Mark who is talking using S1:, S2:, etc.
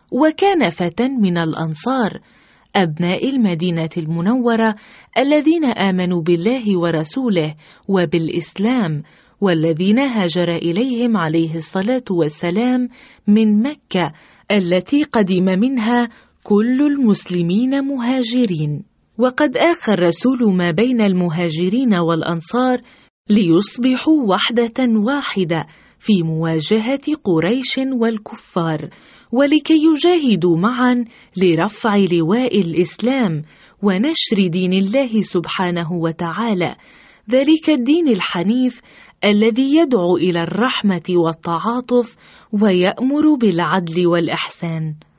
S1: وكان فتى من الأنصار أبناء المدينة المنورة الذين آمنوا بالله ورسوله وبالإسلام، والذين هاجر إليهم عليه الصلاة والسلام من مكة التي قدم منها كل المسلمين مهاجرين. وقد آخى الرسول ما بين المهاجرين والأنصار ليصبحوا وحدة واحدة في مواجهة قريش والكفار، ولكي يجاهدوا معا لرفع لواء الإسلام ونشر دين الله سبحانه وتعالى، ذلك الدين الحنيف الذي يدعو إلى الرحمة والتعاطف ويأمر بالعدل والإحسان.